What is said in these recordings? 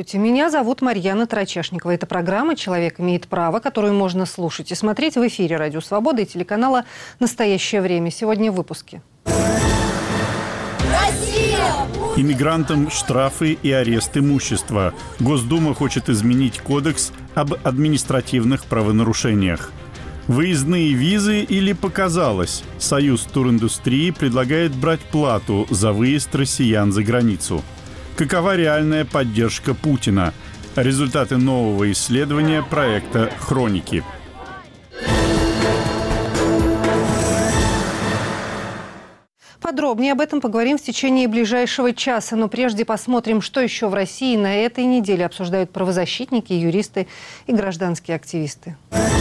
Здравствуйте, меня зовут Марьяна Трачешникова. Это программа «Человек имеет право», которую можно слушать и смотреть в эфире Радио Свобода и телеканала «Настоящее время». Сегодня в выпуске. Иммигрантам штрафы и арест имущества. Госдума хочет изменить кодекс об административных правонарушениях. Выездные визы или показалось? Союз туриндустрии предлагает брать плату за выезд россиян за границу. Какова реальная поддержка Путина? Результаты нового исследования проекта «Хроники». Подробнее об этом поговорим в течение ближайшего часа. Но прежде посмотрим, что еще в России на этой неделе обсуждают правозащитники, юристы и гражданские активисты.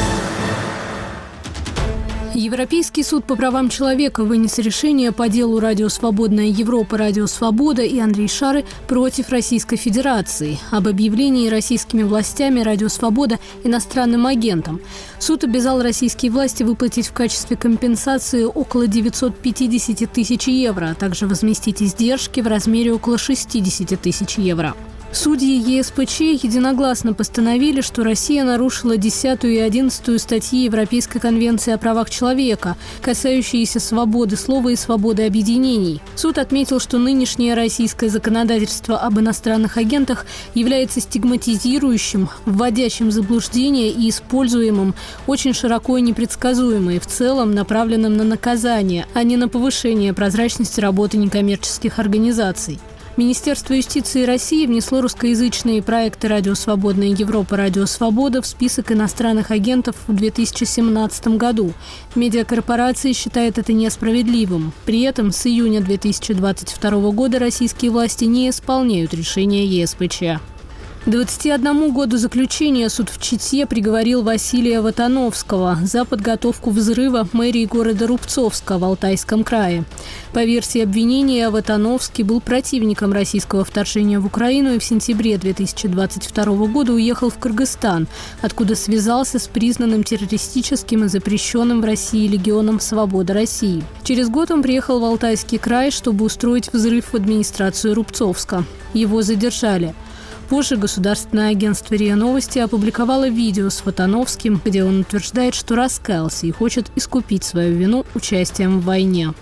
Европейский суд по правам человека вынес решение по делу «Радио Свободная Европа», «Радио Свобода» и Андрей Шары против Российской Федерации об объявлении российскими властями «Радио Свобода» иностранным агентом. Суд обязал российские власти выплатить в качестве компенсации около 950 тысяч евро, а также возместить издержки в размере около 60 тысяч евро. Судьи ЕСПЧ единогласно постановили, что Россия нарушила 10 и 11 статьи Европейской конвенции о правах человека, касающиеся свободы слова и свободы объединений. Суд отметил, что нынешнее российское законодательство об иностранных агентах является стигматизирующим, вводящим в заблуждение и используемым очень широко и непредсказуемо, и в целом направленным на наказание, а не на повышение прозрачности работы некоммерческих организаций. Министерство юстиции России внесло русскоязычные проекты «Радио Свободная Европа», «Радио Свобода» в список иностранных агентов в 2017 году. Медиакорпорация считает это несправедливым. При этом с июня 2022 года российские власти не исполняют решения ЕСПЧ. К 21 году заключения суд в Чите приговорил Василия Ватановского за подготовку взрыва мэрии города Рубцовска в Алтайском крае. По версии обвинения, Ватановский был противником российского вторжения в Украину и в сентябре 2022 года уехал в Кыргызстан, откуда связался с признанным террористическим и запрещенным в России Легионом Свобода России. Через год он приехал в Алтайский край, чтобы устроить взрыв в администрацию Рубцовска. Его задержали. Позже государственное агентство РИА Новости опубликовало видео с Ватановским, где он утверждает, что раскаялся и хочет искупить свою вину участием в войне.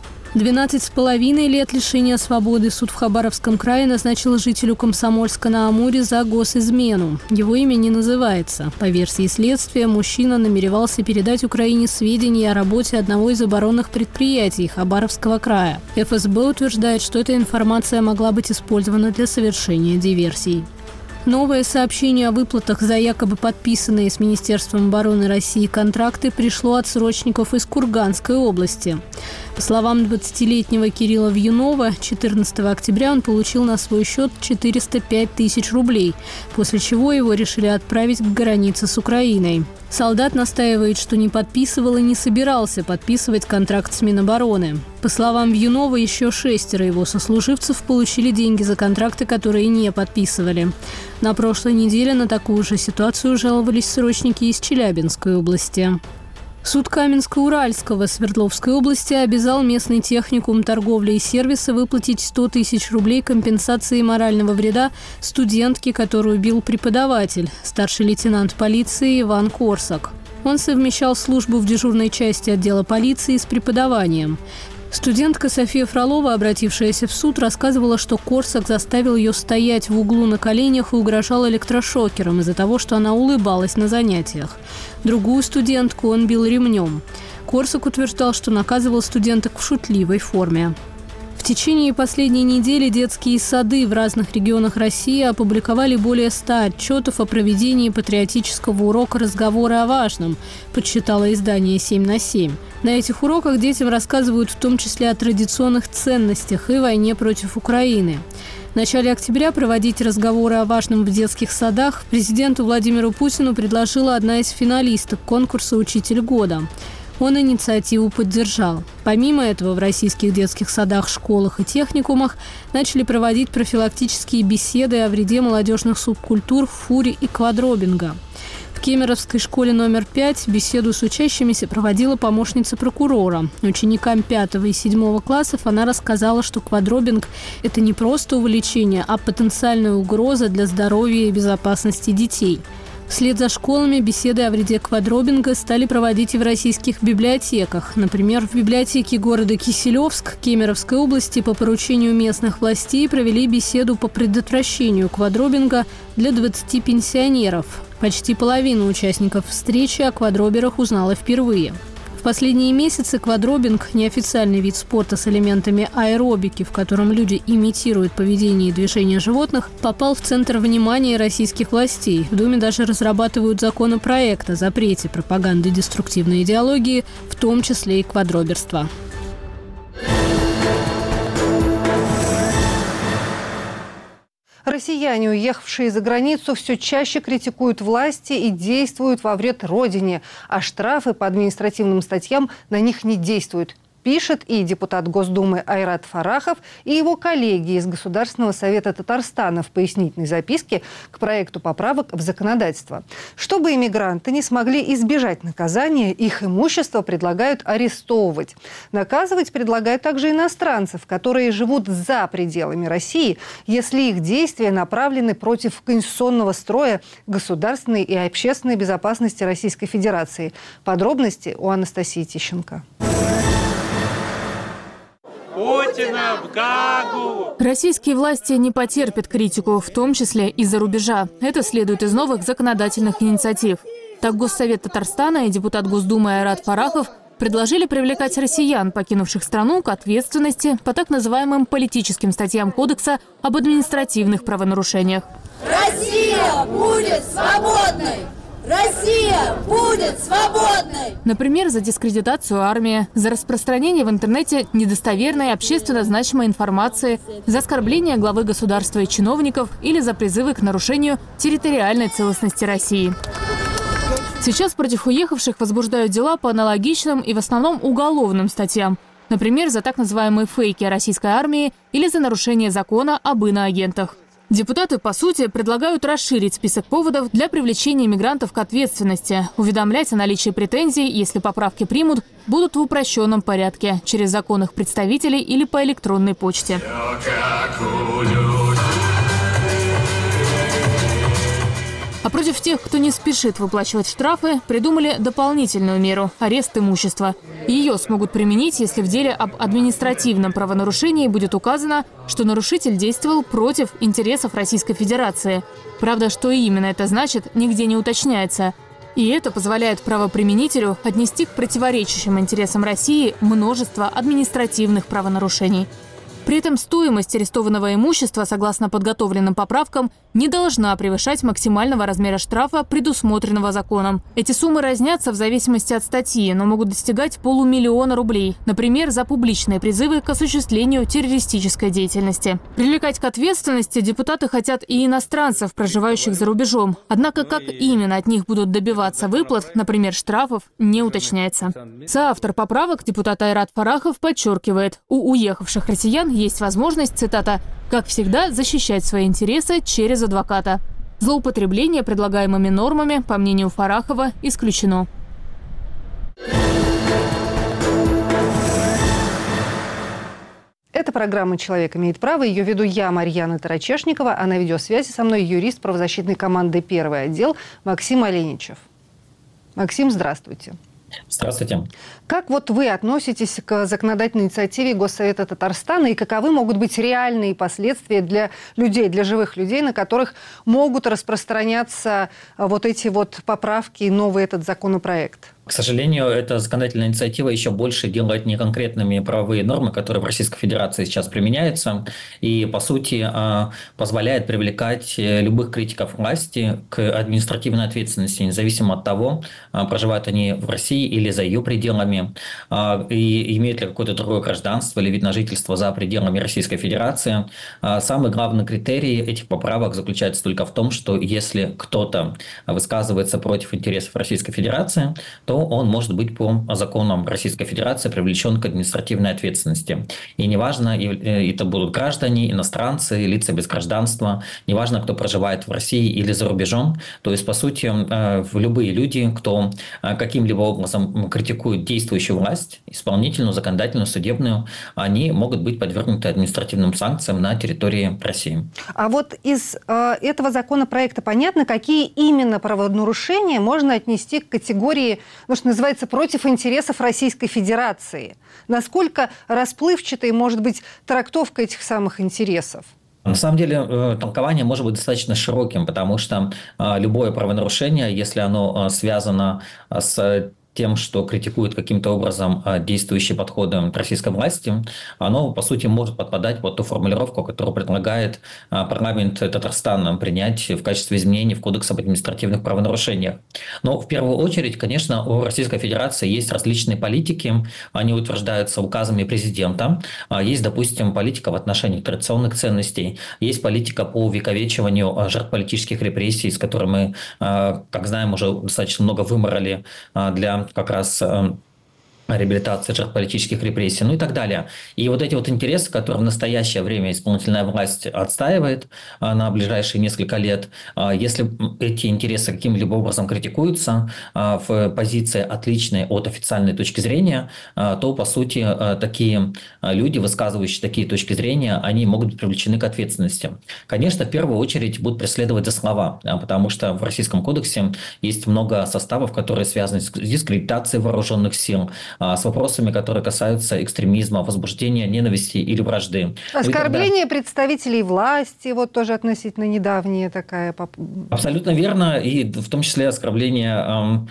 12,5 лет лишения свободы суд в Хабаровском крае назначил жителю Комсомольска-на-Амуре за госизмену. Его имя не называется. По версии следствия, мужчина намеревался передать Украине сведения о работе одного из оборонных предприятий Хабаровского края. ФСБ утверждает, что эта информация могла быть использована для совершения диверсий. Новое сообщение о выплатах за якобы подписанные с Министерством обороны России контракты пришло от срочников из Курганской области. По словам 20-летнего Кирилла Вьюнова, 14 октября он получил на свой счет 405 тысяч рублей, после чего его решили отправить к границе с Украиной. Солдат настаивает, что не подписывал и не собирался подписывать контракт с Минобороны. По словам Вьюнова, еще 6 его сослуживцев получили деньги за контракты, которые не подписывали. На прошлой неделе на такую же ситуацию жаловались срочники из Челябинской области. Суд Каменска-Уральского Свердловской области обязал местный техникум торговли и сервиса выплатить 100 тысяч рублей компенсации морального вреда студентке, которую бил преподаватель, старший лейтенант полиции Иван Корсак. Он совмещал службу в дежурной части отдела полиции с преподаванием. Студентка София Фролова, обратившаяся в суд, рассказывала, что Корсак заставил ее стоять в углу на коленях и угрожал электрошокером из-за того, что она улыбалась на занятиях. Другую студентку он бил ремнем. Корсак утверждал, что наказывал студенток в шутливой форме. В течение последней недели детские сады в разных регионах России опубликовали более 100 отчетов о проведении патриотического урока «Разговоры о важном», подсчитало издание «7/7». На этих уроках детям рассказывают в том числе о традиционных ценностях и войне против Украины. В начале октября проводить разговоры о важном в детских садах президенту Владимиру Путину предложила одна из финалисток конкурса «Учитель года». Он инициативу поддержал. Помимо этого, в российских детских садах, школах и техникумах начали проводить профилактические беседы о вреде молодежных субкультур фури и квадробинга. В Кемеровской школе номер 5 беседу с учащимися проводила помощница прокурора. Ученикам 5 и 7 классов она рассказала, что квадробинг – это не просто увлечение, а потенциальная угроза для здоровья и безопасности детей. Вслед за школами беседы о вреде квадробинга стали проводить и в российских библиотеках. Например, в библиотеке города Киселевск Кемеровской области по поручению местных властей провели беседу по предотвращению квадробинга для 20 пенсионеров. Почти половина участников встречи о квадроберах узнала впервые. В последние месяцы квадробинг – неофициальный вид спорта с элементами аэробики, в котором люди имитируют поведение и движения животных, попал в центр внимания российских властей. В Думе даже разрабатывают законопроект о запрете пропаганды деструктивной идеологии, в том числе и квадроберства. Россияне, уехавшие за границу, все чаще критикуют власти и действуют во вред родине, а штрафы по административным статьям на них не действуют. Пишет и депутат Госдумы Айрат Фарахов, и его коллеги из Государственного совета Татарстана в пояснительной записке к проекту поправок в законодательство. Чтобы иммигранты не смогли избежать наказания, их имущество предлагают арестовывать. Наказывать предлагают также иностранцев, которые живут за пределами России, если их действия направлены против конституционного строя, государственной и общественной безопасности Российской Федерации. Подробности у Анастасии Тищенко. Путина в Гагу! Российские власти не потерпят критику, в том числе из-за рубежа. Это следует из новых законодательных инициатив. Так Госсовет Татарстана и депутат Госдумы Айрат Фарахов предложили привлекать россиян, покинувших страну, к ответственности по так называемым политическим статьям Кодекса об административных правонарушениях. Россия будет свободной! Россия будет свободной! Например, за дискредитацию армии, за распространение в интернете недостоверной общественно значимой информации, за оскорбление главы государства и чиновников или за призывы к нарушению территориальной целостности России. Сейчас против уехавших возбуждают дела по аналогичным и в основном уголовным статьям. Например, за так называемые фейки о российской армии или за нарушение закона об иноагентах. Депутаты, по сути, предлагают расширить список поводов для привлечения мигрантов к ответственности, уведомлять о наличии претензий, если поправки примут, будут в упрощенном порядке, через законных представителей или по электронной почте. А против тех, кто не спешит выплачивать штрафы, придумали дополнительную меру – арест имущества. Ее смогут применить, если в деле об административном правонарушении будет указано, что нарушитель действовал против интересов Российской Федерации. Правда, что именно это значит, нигде не уточняется. И это позволяет правоприменителю отнести к противоречащим интересам России множество административных правонарушений. При этом стоимость арестованного имущества, согласно подготовленным поправкам, не должна превышать максимального размера штрафа, предусмотренного законом. Эти суммы разнятся в зависимости от статьи, но могут достигать 500 000 рублей. Например, за публичные призывы к осуществлению террористической деятельности. Привлекать к ответственности депутаты хотят и иностранцев, проживающих за рубежом. Однако, как именно от них будут добиваться выплат, например, штрафов, не уточняется. Соавтор поправок, депутат Айрат Фарахов, подчеркивает, у уехавших россиян есть возможность, цитата, «как всегда, защищать свои интересы через адвоката». Злоупотребление предлагаемыми нормами, по мнению Фарахова, исключено. Это программа «Человек имеет право». Ее веду я, Марьяна Тарачешникова, а на видеосвязи со мной юрист правозащитной команды «Первый отдел» Максим Оленичев. Максим, здравствуйте. Здравствуйте. Как вот вы относитесь к законодательной инициативе Госсовета Татарстана и каковы могут быть реальные последствия для людей, для живых людей, на которых могут распространяться вот эти вот поправки и новый этот законопроект? К сожалению, эта законодательная инициатива еще больше делает неконкретными правовые нормы, которые в Российской Федерации сейчас применяются, и, по сути, позволяет привлекать любых критиков власти к административной ответственности, независимо от того, проживают они в России или за ее пределами, и имеют ли какое-то другое гражданство или вид на жительство за пределами Российской Федерации. Самый главный критерий этих поправок заключается только в том, что если кто-то высказывается против интересов Российской Федерации, то то он может быть по законам Российской Федерации привлечен к административной ответственности. И неважно, это будут граждане, иностранцы, лица без гражданства, неважно, кто проживает в России или за рубежом. То есть, по сути, любые люди, кто каким-либо образом критикует действующую власть, исполнительную, законодательную, судебную, они могут быть подвергнуты административным санкциям на территории России. А вот из этого законопроекта понятно, какие именно правонарушения можно отнести к категории, ну, что называется, против интересов Российской Федерации? Насколько расплывчатой может быть трактовка этих самых интересов? На самом деле толкование может быть достаточно широким, потому что любое правонарушение, если оно связано с тем, что критикует каким-то образом действующие подходы российской власти, оно, по сути, может подпадать под ту формулировку, которую предлагает парламент Татарстана принять в качестве изменений в Кодекс об административных правонарушениях. Но в первую очередь, конечно, у Российской Федерации есть различные политики, они утверждаются указами президента. Есть, допустим, политика в отношении традиционных ценностей, есть политика по увековечиванию жертв политических репрессий, с которыми мы, как знаем, уже достаточно много выморали для как раз реабилитации жертв политических репрессий, ну и так далее. И вот эти вот интересы, которые в настоящее время исполнительная власть отстаивает на ближайшие несколько лет, если эти интересы каким-либо образом критикуются в позиции отличной от официальной точки зрения, то, по сути, такие люди, высказывающие такие точки зрения, они могут быть привлечены к ответственности. Конечно, в первую очередь будут преследовать за слова, потому что в Российском кодексе есть много составов, которые связаны с дискредитацией вооруженных сил, с вопросами, которые касаются экстремизма, возбуждения ненависти или вражды. Оскорбление представителей власти, вот тоже относительно недавняя такая. Абсолютно верно, и в том числе оскорбление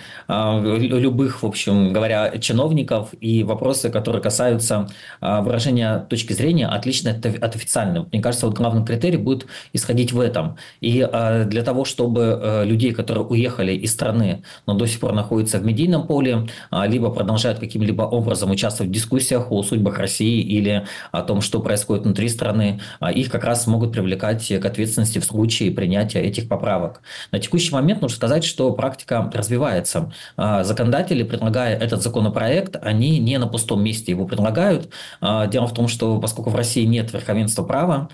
любых, в общем говоря, чиновников и вопросы, которые касаются выражения точки зрения, отличной от официальной. Мне кажется, вот главный критерий будет исходить в этом. И для того, чтобы людей, которые уехали из страны, но до сих пор находятся в медийном поле, либо продолжают каким-либо образом участвовать в дискуссиях о судьбах России или о том, что происходит внутри страны, их как раз могут привлекать к ответственности в случае принятия этих поправок. На текущий момент нужно сказать, что практика развивается. Законодатели, предлагая этот законопроект, они не на пустом месте его предлагают. Дело в том, что поскольку в России нет верховенства права,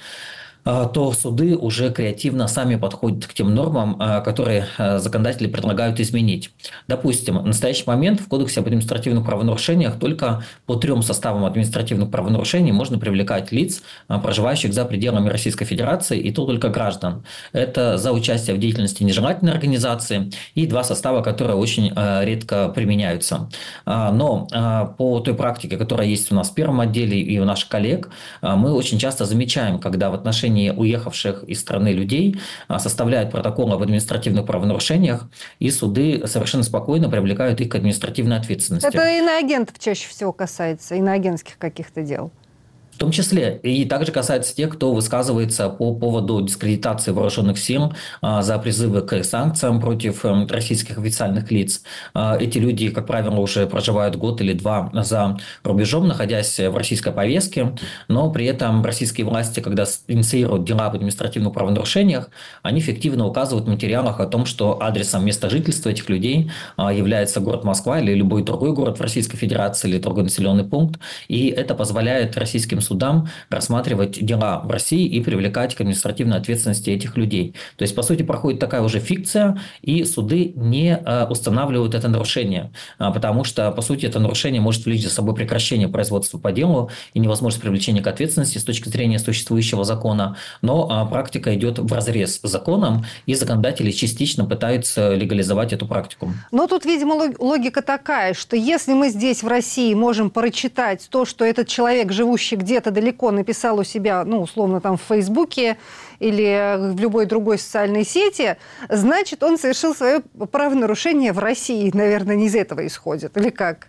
то суды уже креативно сами подходят к тем нормам, которые законодатели предлагают изменить. Допустим, в настоящий момент в Кодексе об административных правонарушениях только по 3 составам административных правонарушений можно привлекать лиц, проживающих за пределами Российской Федерации, и то только граждан. Это за участие в деятельности нежелательной организации и 2 состава, которые очень редко применяются. Но по той практике, которая есть у нас в первом отделе и у наших коллег, мы очень часто замечаем, когда в отношении уехавших из страны людей составляют протоколы об административных правонарушениях, и суды совершенно спокойно привлекают их к административной ответственности. Это иноагентов чаще всего касается, иноагентских каких-то дел. В том числе и также касается тех, кто высказывается по поводу дискредитации вооруженных сил, за призывы к санкциям против российских официальных лиц. Эти люди, как правило, уже проживают год или 2 за рубежом, находясь в российской повестке, но при этом российские власти, когда инициируют дела об административных правонарушениях, они эффективно указывают в материалах о том, что адресом места жительства этих людей является город Москва или любой другой город в Российской Федерации или другой населенный пункт, и это позволяет российским судам рассматривать дела в России и привлекать к административной ответственности этих людей. То есть, по сути, проходит такая уже фикция, и суды не устанавливают это нарушение, потому что, по сути, это нарушение может влечь за собой прекращение производства по делу и невозможность привлечения к ответственности с точки зрения существующего закона, но практика идет вразрез с законом, и законодатели частично пытаются легализовать эту практику. Но тут, видимо, логика такая, что если мы здесь в России можем прочитать то, что этот человек, живущий где-то далеко, написал у себя, ну, условно, там в Фейсбуке или в любой другой социальной сети, значит, он совершил свое правонарушение в России. Наверное, не из этого исходит. Или как?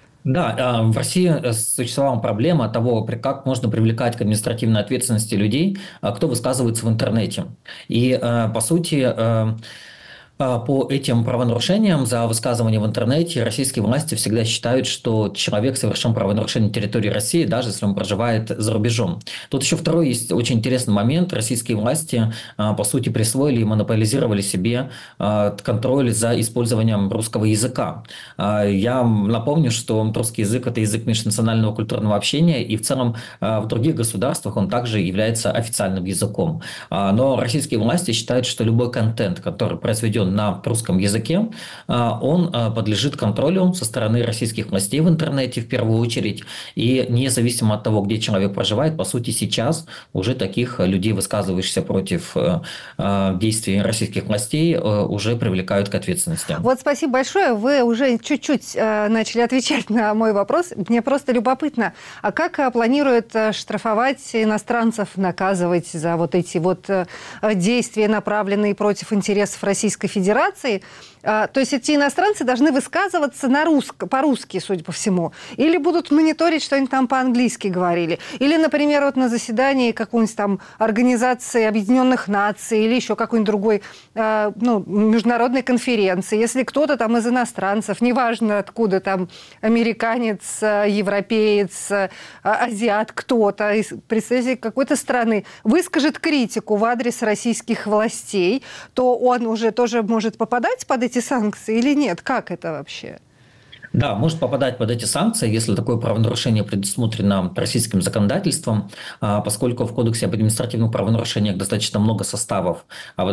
Да, в России существовала проблема того, как можно привлекать к административной ответственности людей, кто высказывается в интернете. И, по сути, По этим правонарушениям за высказывание в интернете российские власти всегда считают, что человек совершил правонарушение на территории России, даже если он проживает за рубежом. Тут еще второй есть очень интересный момент. Российские власти, по сути, присвоили и монополизировали себе контроль за использованием русского языка. Я напомню, что русский язык – это язык межнационального культурного общения, и в целом в других государствах он также является официальным языком. Но российские власти считают, что любой контент, который произведен на русском языке, он подлежит контролю со стороны российских властей в интернете в первую очередь. И независимо от того, где человек проживает, по сути, сейчас уже таких людей, высказывающихся против действий российских властей, уже привлекают к ответственности. Вот спасибо большое. Вы уже чуть-чуть начали отвечать на мой вопрос. Мне просто любопытно, а как планируют штрафовать иностранцев, наказывать за вот эти вот действия, направленные против интересов Российской Федерации? То есть эти иностранцы должны высказываться по-русски, судя по всему. Или будут мониторить, что они там по-английски говорили. Или, например, вот на заседании какой-нибудь там Организации Объединенных Наций или еще какой-нибудь другой международной конференции. Если кто-то там из иностранцев, неважно откуда там, американец, европеец, азиат, кто-то, представитель какой-то страны, выскажет критику в адрес российских властей, то он уже тоже может попадать под эти санкции или нет? Как это вообще? Да, может попадать под эти санкции, если такое правонарушение предусмотрено российским законодательством, поскольку в Кодексе об административных правонарушениях достаточно много составов,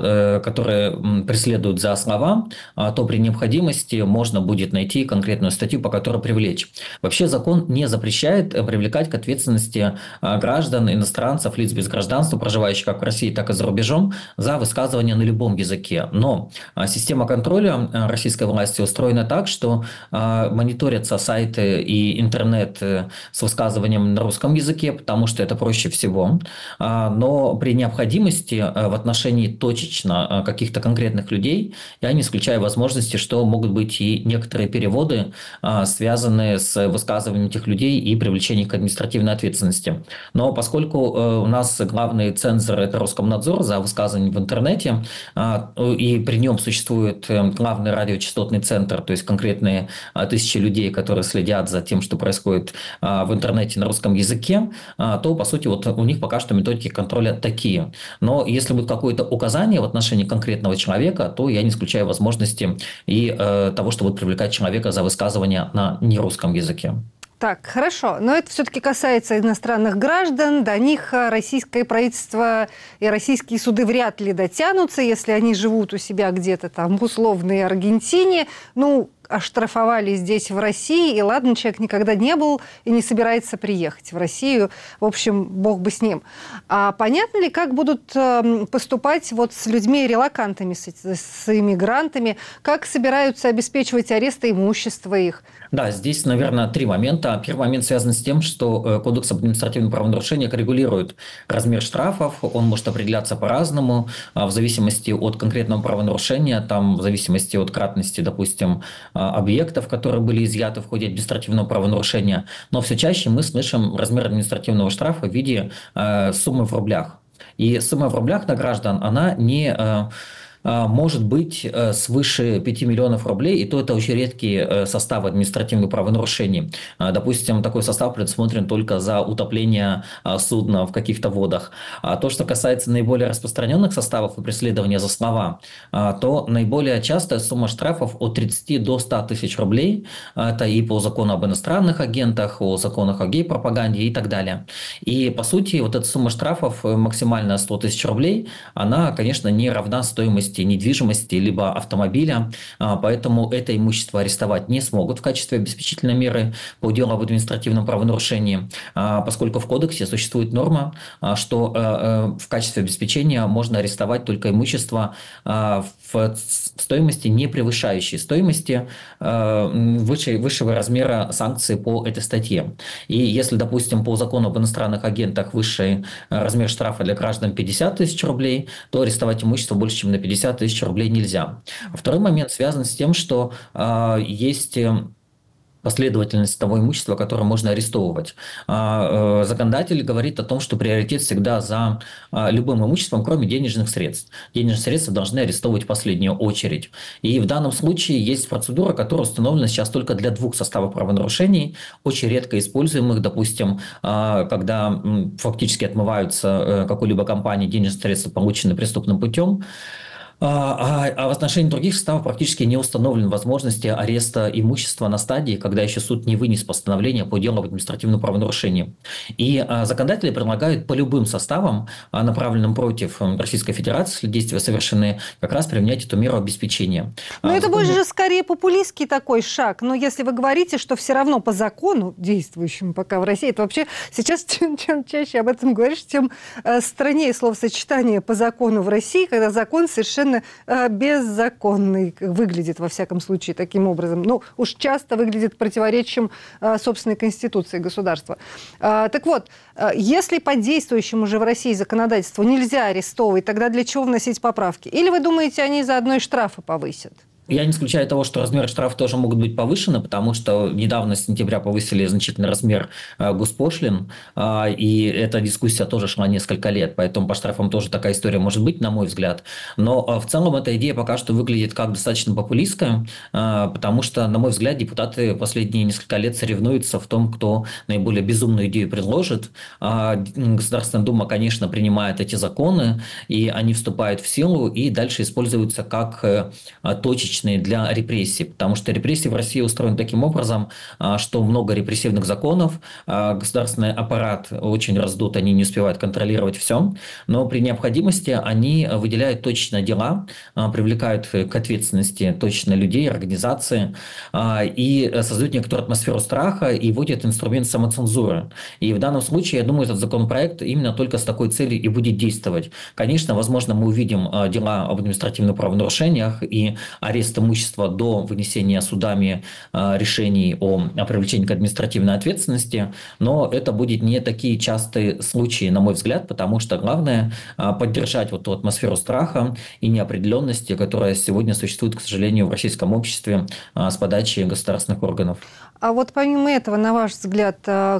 которые преследуют за слова, то при необходимости можно будет найти конкретную статью, по которой привлечь. Вообще закон не запрещает привлекать к ответственности граждан, иностранцев, лиц без гражданства, проживающих как в России, так и за рубежом, за высказывание на любом языке. Но система контроля российской власти устроена так, что мониторятся сайты и интернет с высказыванием на русском языке, потому что это проще всего. Но при необходимости в отношении точечно каких-то конкретных людей я не исключаю возможности, что могут быть и некоторые переводы, связанные с высказыванием этих людей и привлечением к административной ответственности. Но поскольку у нас главный цензор – это Роскомнадзор за высказывание в интернете, и при нем существует главный радиочастотный центр, то есть конкретные тысячи людей, которые следят за тем, что происходит в интернете на русском языке, то, по сути, вот у них пока что методики контроля такие. Но если будет какое-то указание в отношении конкретного человека, то я не исключаю возможности и того, что будет привлекать человека за высказывание на нерусском языке. Так, хорошо. Но это все-таки касается иностранных граждан. До них российское правительство и российские суды вряд ли дотянутся, если они живут у себя где-то там в условной Аргентине. Оштрафовали здесь, в России, и ладно, человек никогда не был и не собирается приехать в Россию. В общем, бог бы с ним. А понятно ли, как будут поступать вот с людьми-релокантами, с иммигрантами? Как собираются обеспечивать аресты имущества их? Да, здесь, наверное, три момента. Первый момент связан с тем, что Кодекс об административных правонарушениях регулирует размер штрафов. Он может определяться по-разному, в зависимости от конкретного правонарушения, там, в зависимости от кратности, допустим, объектов, которые были изъяты в ходе административного правонарушения. Но все чаще мы слышим размер административного штрафа в виде суммы в рублях. И сумма в рублях на граждан, она не может быть свыше 5 миллионов рублей, и то это очень редкие составы административных правонарушений. Допустим, такой состав предусмотрен только за утопление судна в каких-то водах. А то, что касается наиболее распространенных составов и преследования за слова, то наиболее частая сумма штрафов от 30 до 100 тысяч рублей. Это и по закону об иностранных агентах, о законах о гей-пропаганде и так далее. И, по сути, вот эта сумма штрафов, максимально 100 тысяч рублей, она, конечно, не равна стоимости недвижимости либо автомобиля, поэтому это имущество арестовать не смогут в качестве обеспечительной меры по делу об административном правонарушении, поскольку в Кодексе существует норма, что в качестве обеспечения можно арестовать только имущество в стоимости, не превышающей стоимости высшего размера санкций по этой статье. И если, допустим, по закону об иностранных агентах высший размер штрафа для граждан 50 тысяч рублей, то арестовать имущество больше, чем на 50 тысяч рублей нельзя. Второй момент связан с тем, что есть последовательность того имущества, которое можно арестовывать. Законодатель говорит о том, что приоритет всегда за любым имуществом, кроме денежных средств. Денежные средства должны арестовывать в последнюю очередь. И в данном случае есть процедура, которая установлена сейчас только для 2 составов правонарушений, очень редко используемых, допустим, когда фактически отмываются какой-либо компании денежные средства, полученные преступным путем. А в отношении других составов практически не установлены возможности ареста имущества на стадии, когда еще суд не вынес постановление по делу об административном правонарушении. И законодатели предлагают по любым составам, направленным против Российской Федерации, если действия совершены, как раз применять эту меру обеспечения. Но это больше же скорее популистский такой шаг. Но если вы говорите, что все равно по закону, действующему пока в России, это вообще сейчас чем чаще об этом говоришь, тем страннее словосочетание «по закону» в России, когда закон совершенно беззаконный выглядит, во всяком случае, таким образом. Ну, уж часто выглядит противоречием собственной конституции государства. Так вот, если по действующему уже в России законодательству нельзя арестовывать, тогда для чего вносить поправки? Или вы думаете, они заодно и штрафы повысят? Я не исключаю того, что размеры штрафов тоже могут быть повышены, потому что недавно, с сентября, повысили значительный размер госпошлин, и эта дискуссия тоже шла несколько лет, поэтому по штрафам тоже такая история может быть, на мой взгляд. Но в целом эта идея пока что выглядит как достаточно популистская, потому что, на мой взгляд, депутаты последние несколько лет соревнуются в том, кто наиболее безумную идею предложит. Государственная Дума, конечно, принимает эти законы, и они вступают в силу, и дальше используются как точечные для репрессий, потому что репрессии в России устроены таким образом, что много репрессивных законов, государственный аппарат очень раздут, они не успевают контролировать все, но при необходимости они выделяют точечные дела, привлекают к ответственности точно людей, организации и создают некоторую атмосферу страха и вводят инструмент самоцензуры. И в данном случае, я думаю, этот законопроект именно только с такой целью и будет действовать. Конечно, возможно, мы увидим дела об административных правонарушениях и арест имущества до вынесения судами решений о привлечении к административной ответственности, но это будет не такие частые случаи, на мой взгляд, потому что главное поддержать вот ту атмосферу страха и неопределенности, которая сегодня существует, к сожалению, в российском обществе с подачи государственных органов. А вот помимо этого, на ваш взгляд,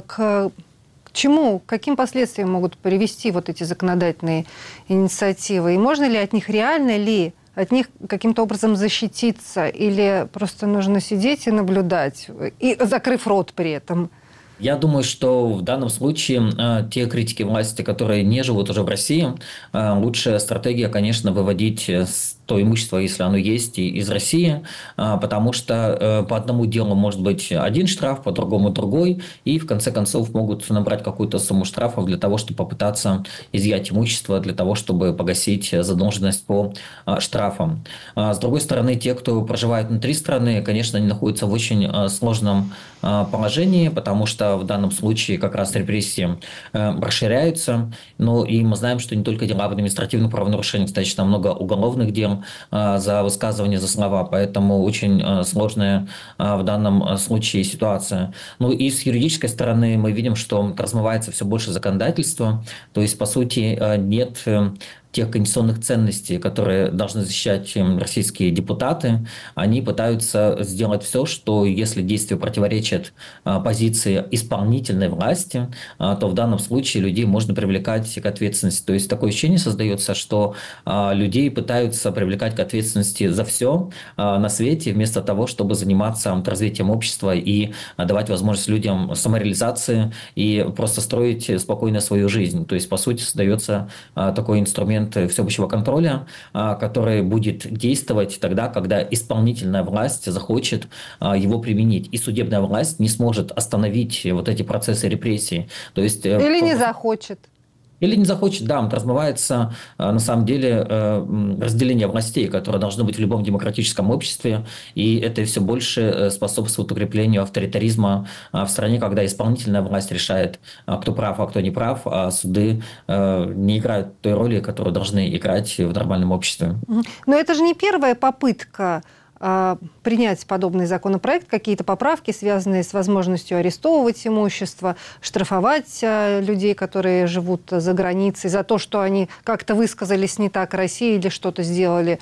к чему, к каким последствиям могут привести вот эти законодательные инициативы? И можно ли от них, реально ли от них каким-то образом защититься? Или просто нужно сидеть и наблюдать, и закрыв рот при этом? Я думаю, что в данном случае те критики власти, которые не живут уже в России, лучшая стратегия, конечно, выводить то имущество, если оно есть, из России, потому что по одному делу может быть один штраф, по другому другой, и в конце концов могут набрать какую-то сумму штрафов для того, чтобы попытаться изъять имущество, для того, чтобы погасить задолженность по штрафам. С другой стороны, те, кто проживает внутри страны, конечно, они находятся в очень сложном положении, потому что в данном случае как раз репрессии расширяются. Ну и мы знаем, что не только дела об административных правонарушениях, достаточно много уголовных дел за высказывания, за слова, поэтому очень сложная в данном случае ситуация. Ну и с юридической стороны мы видим, что размывается все больше законодательства, то есть по сути нет тех конституционных ценностей, которые должны защищать российские депутаты, они пытаются сделать все, что если действие противоречит позиции исполнительной власти, то в данном случае людей можно привлекать к ответственности. То есть такое ощущение создается, что людей пытаются привлекать к ответственности за все на свете, вместо того, чтобы заниматься развитием общества и давать возможность людям самореализации и просто строить спокойно свою жизнь. То есть, по сути, создается такой инструмент всеобщего контроля, который будет действовать тогда, когда исполнительная власть захочет его применить. И судебная власть не сможет остановить вот эти процессы репрессий. То есть, или не захочет. Или не захочет, да, размывается на самом деле разделение властей, которое должно быть в любом демократическом обществе, и это все больше способствует укреплению авторитаризма в стране, когда исполнительная власть решает, кто прав, а кто не прав, а суды не играют той роли, которую должны играть в нормальном обществе. Но это же не первая попытка принять подобный законопроект, какие-то поправки, связанные с возможностью арестовывать имущество, штрафовать людей, которые живут за границей, за то, что они как-то высказались не так России или что-то сделали.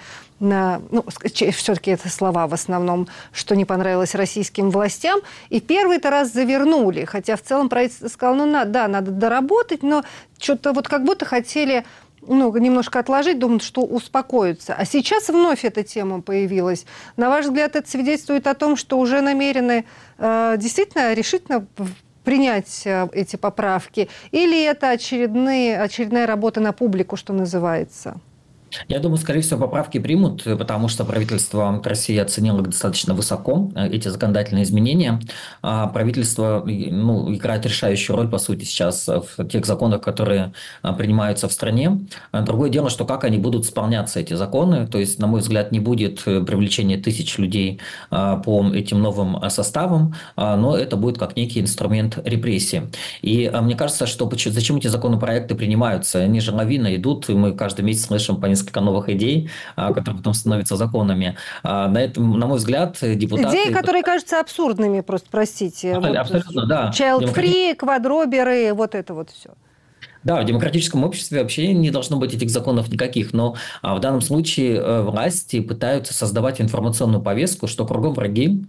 Все-таки это слова в основном, что не понравилось российским властям. И первый-то раз завернули, хотя в целом правительство сказало, надо доработать, но что-то вот как будто хотели немножко отложить, думают, что успокоятся. А сейчас вновь эта тема появилась. На ваш взгляд, это свидетельствует о том, что уже намерены действительно решительно принять эти поправки? Или это очередная работа на публику, что называется? Я думаю, скорее всего, поправки примут, потому что правительство России оценило достаточно высоко эти законодательные изменения. Правительство играет решающую роль, по сути, сейчас в тех законах, которые принимаются в стране. Другое дело, что как они будут исполняться, эти законы. То есть, на мой взгляд, не будет привлечения тысяч людей по этим новым составам, но это будет как некий инструмент репрессии. И мне кажется, что зачем эти законопроекты принимаются? Они же лавиной идут, и мы каждый месяц слышим по несколько новых идей, которые потом становятся законами. На мой взгляд, депутаты... Идеи, которые кажутся абсурдными, просто, простите. Абсолютно, да. Child-free, квадроберы, вот это вот все. Да, в демократическом обществе вообще не должно быть этих законов никаких, но в данном случае власти пытаются создавать информационную повестку, что кругом враги,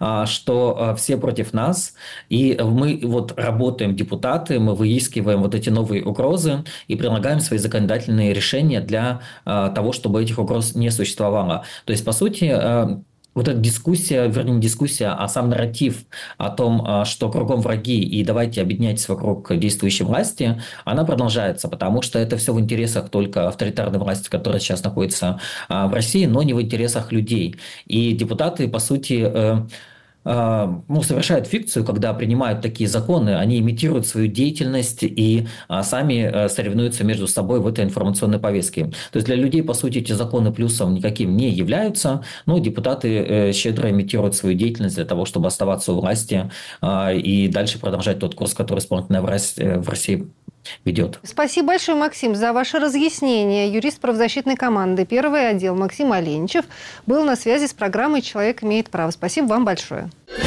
что все против нас, и мы работаем, депутаты, мы выискиваем вот эти новые угрозы и предлагаем свои законодательные решения для того, чтобы этих угроз не существовало. То есть, по сути, вот эта дискуссия, вернее, не дискуссия, а сам нарратив о том, что кругом враги и давайте объединяйтесь вокруг действующей власти, она продолжается, потому что это все в интересах только авторитарной власти, которая сейчас находится в России, но не в интересах людей. И депутаты, по сути, совершают фикцию, когда принимают такие законы, они имитируют свою деятельность и сами соревнуются между собой в этой информационной повестке. То есть для людей, по сути, эти законы плюсом никаким не являются, но депутаты щедро имитируют свою деятельность для того, чтобы оставаться у власти и дальше продолжать тот курс, который исполнительная власть в России ведет. Спасибо большое, Максим, за ваше разъяснение. Юрист правозащитной команды «Первый отдел» Максим Оленичев был на связи с программой «Человек имеет право». Спасибо вам большое.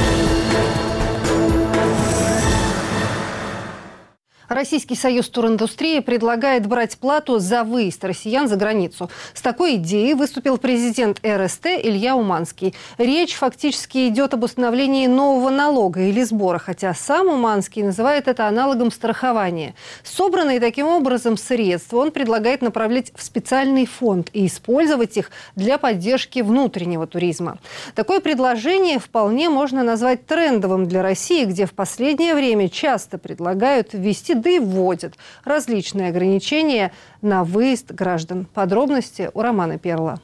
Российский союз туриндустрии предлагает брать плату за выезд россиян за границу. С такой идеей выступил президент РСТ Илья Уманский. Речь фактически идет об установлении нового налога или сбора, хотя сам Уманский называет это аналогом страхования. Собранные таким образом средства он предлагает направлять в специальный фонд и использовать их для поддержки внутреннего туризма. Такое предложение вполне можно назвать трендовым для России, где в последнее время часто предлагают ввести, да и вводят различные ограничения на выезд граждан. Подробности у Романа Перла.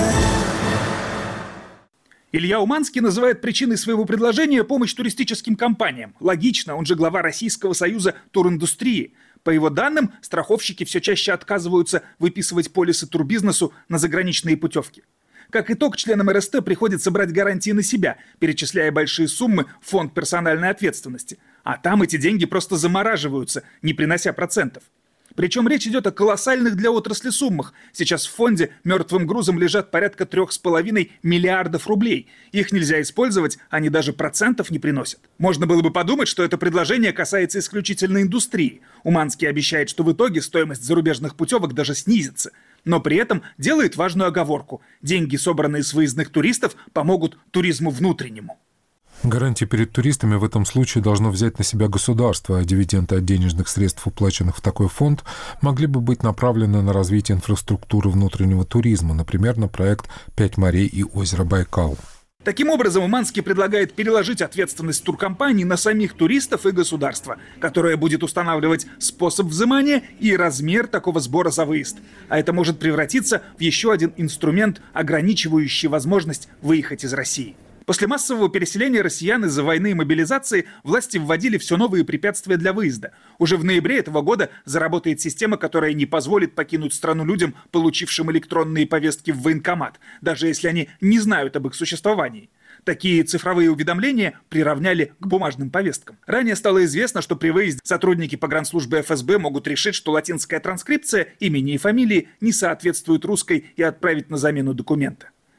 Илья Уманский называет причиной своего предложения помощь туристическим компаниям. Логично, он же глава Российского союза туриндустрии. По его данным, страховщики все чаще отказываются выписывать полисы турбизнесу на заграничные путевки. Как итог, членам РСТ приходится брать гарантии на себя, перечисляя большие суммы в фонд персональной ответственности. А там эти деньги просто замораживаются, не принося процентов. Причем речь идет о колоссальных для отрасли суммах. Сейчас в фонде мертвым грузом лежат порядка 3,5 миллиардов рублей. Их нельзя использовать, они даже процентов не приносят. Можно было бы подумать, что это предложение касается исключительно индустрии. Уманский обещает, что в итоге стоимость зарубежных путевок даже снизится. Но при этом делает важную оговорку. Деньги, собранные с выездных туристов, помогут туризму внутреннему. Гарантии перед туристами в этом случае должно взять на себя государство, а дивиденды от денежных средств, уплаченных в такой фонд, могли бы быть направлены на развитие инфраструктуры внутреннего туризма, например, на проект «Пять морей и озеро Байкал». Таким образом, Уманский предлагает переложить ответственность туркомпаний на самих туристов и государство, которое будет устанавливать способ взимания и размер такого сбора за выезд. А это может превратиться в еще один инструмент, ограничивающий возможность выехать из России. После массового переселения россиян из-за войны и мобилизации власти вводили все новые препятствия для выезда. Уже в ноябре этого года заработает система, которая не позволит покинуть страну людям, получившим электронные повестки в военкомат, даже если они не знают об их существовании. Такие цифровые уведомления приравняли к бумажным повесткам. Ранее стало известно, что при выезде сотрудники погранслужбы ФСБ могут решить, что латинская транскрипция имени и фамилии не соответствует русской и отправить на замену документа.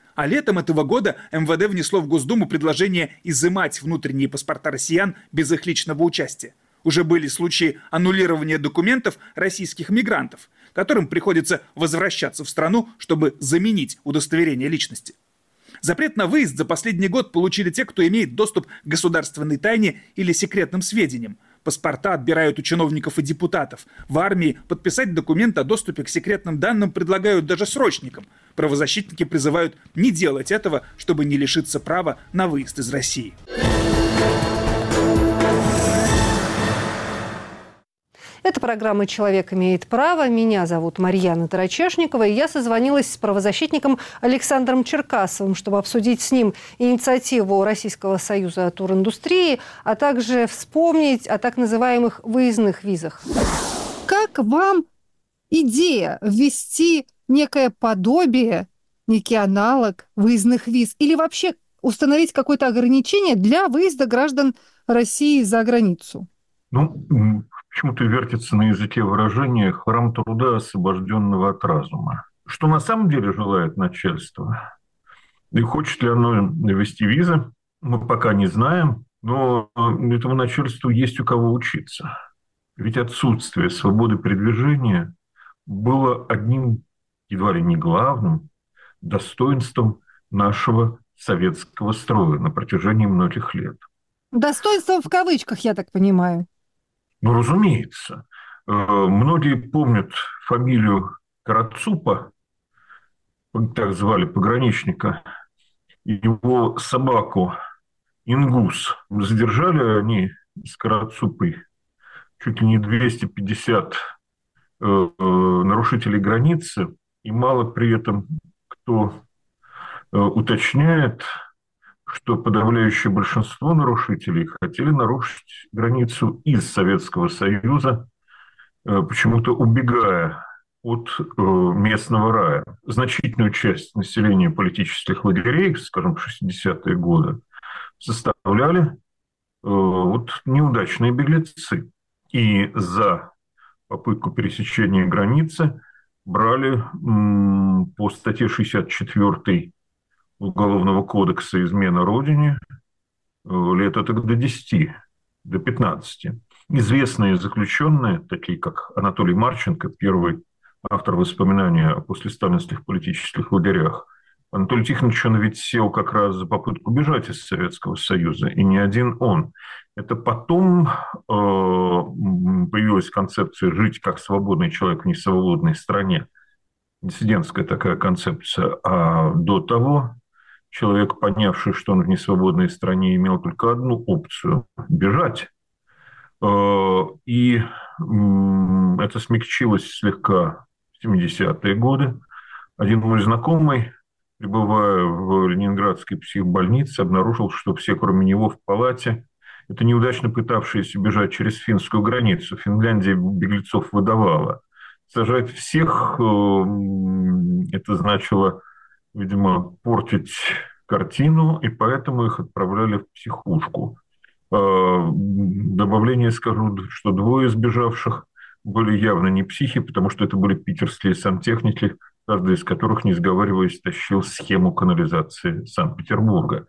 А летом этого года МВД внесло в Госдуму предложение изымать внутренние паспорта россиян без их личного участия. Уже были случаи аннулирования документов российских мигрантов, которым приходится возвращаться в страну, чтобы заменить удостоверение личности. Запрет на выезд за последний год получили те, кто имеет доступ к государственной тайне или секретным сведениям. Паспорта отбирают у чиновников и депутатов. В армии подписать документ о доступе к секретным данным предлагают даже срочникам. Правозащитники призывают не делать этого, чтобы не лишиться права на выезд из России. Это программа «Человек имеет право». Меня зовут Марьяна Тарачешникова, и я созвонилась с правозащитником Александром Черкасовым, чтобы обсудить с ним инициативу Российского союза туриндустрии, а также вспомнить о так называемых выездных визах. Как вам идея ввести некое подобие, некий аналог выездных виз, или вообще установить какое-то ограничение для выезда граждан России за границу? Почему-то вертится на языке выражение «храм труда, освобожденного от разума». Что на самом деле желает начальство? И хочет ли оно ввести визы, мы пока не знаем, но этому начальству есть у кого учиться. Ведь отсутствие свободы передвижения было одним, едва ли не главным, достоинством нашего советского строя на протяжении многих лет. Достоинство в кавычках, я так понимаю. Разумеется. Многие помнят фамилию Карацупа, так звали пограничника, и его собаку Ингус. Задержали они с Карацупой чуть ли не 250 нарушителей границы, и мало при этом кто уточняет, что подавляющее большинство нарушителей хотели нарушить границу из Советского Союза, почему-то убегая от местного рая. Значительную часть населения политических лагерей, скажем, в 60-е годы, составляли неудачные беглецы. И за попытку пересечения границы брали по статье 64 Уголовного кодекса «Измена Родине» лет это до 10, до 15. Известные заключенные, такие как Анатолий Марченко, первый автор воспоминаний о послесталинских политических лагерях. Анатолий Тихонович, он ведь сел как раз за попытку бежать из Советского Союза, и не один он. Это потом появилась концепция «жить как свободный человек в несвободной стране». Диссидентская такая концепция. А до того человек, понявший, что он в несвободной стране, имел только одну опцию – бежать. И это смягчилось слегка в 70-е годы. Один мой знакомый, пребывая в ленинградской психбольнице, обнаружил, что все, кроме него, в палате – это неудачно пытавшиеся бежать через финскую границу. Финляндия беглецов выдавала. Сажать всех – это значило, видимо, портить картину, и поэтому их отправляли в психушку. Добавление скажу, что двое сбежавших были явно не психи, потому что это были питерские сантехники, каждый из которых, не сговариваясь, тащил схему канализации Санкт-Петербурга.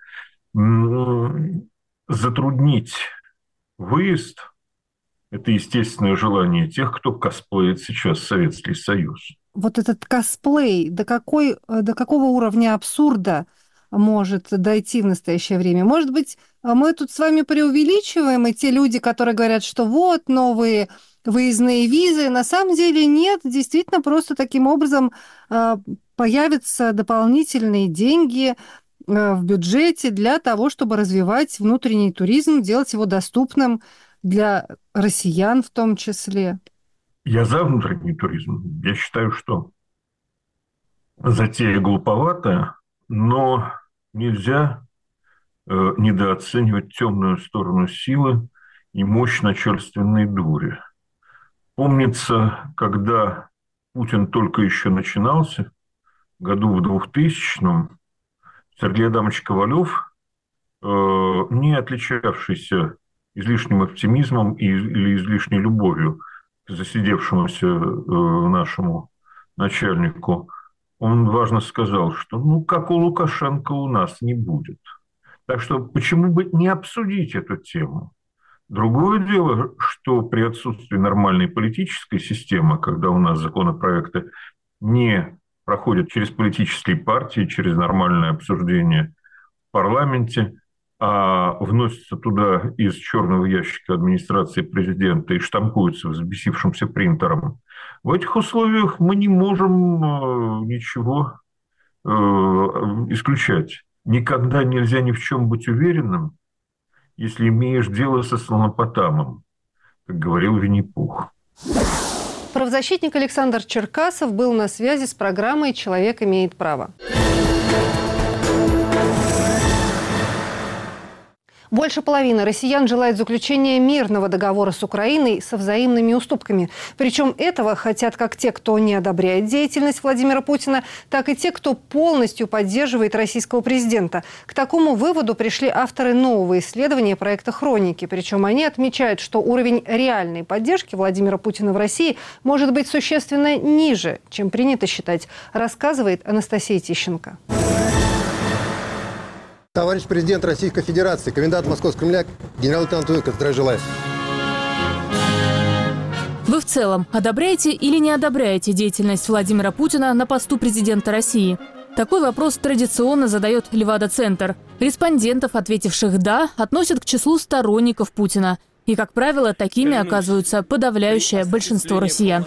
Затруднить выезд – это естественное желание тех, кто косплеит сейчас Советский Союз. Вот этот косплей, до какого уровня абсурда может дойти в настоящее время? Может быть, мы тут с вами преувеличиваем, и те люди, которые говорят, что вот новые выездные визы, на самом деле нет, действительно просто таким образом появятся дополнительные деньги в бюджете для того, чтобы развивать внутренний туризм, делать его доступным для россиян в том числе. Я за внутренний туризм. Я считаю, что затея глуповатая, но нельзя недооценивать темную сторону силы и мощь начальственной дури. Помнится, когда Путин только еще начинался, году в 2000-м, Сергей Адамович Ковалев, не отличавшийся излишним оптимизмом или излишней любовью к засидевшемуся нашему начальнику, он важно сказал, что как у Лукашенко у нас не будет. Так что почему бы не обсудить эту тему? Другое дело, что при отсутствии нормальной политической системы, когда у нас законопроекты не проходят через политические партии, через нормальное обсуждение в парламенте, а вносятся туда из черного ящика администрации президента и штампуются взбесившимся принтером, в этих условиях мы не можем ничего исключать. Никогда нельзя ни в чем быть уверенным, если имеешь дело со слонопотамом, как говорил Винни-Пух. Правозащитник Александр Черкасов был на связи с программой «Человек имеет право». Больше половины россиян желает заключения мирного договора с Украиной со взаимными уступками. Причем этого хотят как те, кто не одобряет деятельность Владимира Путина, так и те, кто полностью поддерживает российского президента. К такому выводу пришли авторы нового исследования проекта «Хроники». Причем они отмечают, что уровень реальной поддержки Владимира Путина в России может быть существенно ниже, чем принято считать, рассказывает Анастасия Тищенко. Товарищ президент Российской Федерации, комендант Московского Кремля, генерал-лейтенант Уиков, здравия желаю. Вы в целом одобряете или не одобряете деятельность Владимира Путина на посту президента России? Такой вопрос традиционно задает Левада-центр. Респондентов, ответивших «да», относят к числу сторонников Путина. И, как правило, такими оказываются подавляющее большинство россиян.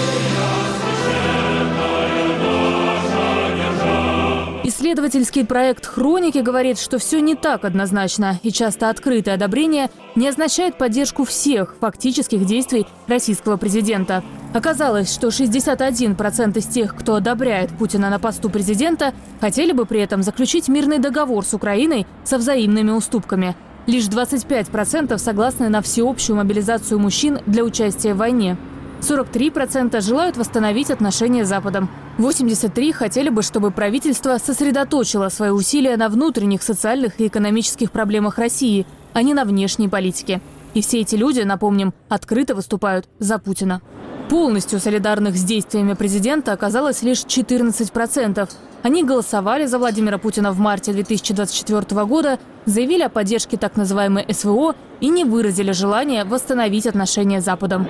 Исследовательский проект «Хроники» говорит, что все не так однозначно, и часто открытое одобрение не означает поддержку всех фактических действий российского президента. Оказалось, что 61% из тех, кто одобряет Путина на посту президента, хотели бы при этом заключить мирный договор с Украиной со взаимными уступками. Лишь 25% согласны на всеобщую мобилизацию мужчин для участия в войне. 43% желают восстановить отношения с Западом. 83% хотели бы, чтобы правительство сосредоточило свои усилия на внутренних социальных и экономических проблемах России, а не на внешней политике. И все эти люди, напомним, открыто выступают за Путина. Полностью солидарных с действиями президента оказалось лишь 14%. Они голосовали за Владимира Путина в марте 2024 года, заявили о поддержке так называемой СВО и не выразили желания восстановить отношения с Западом.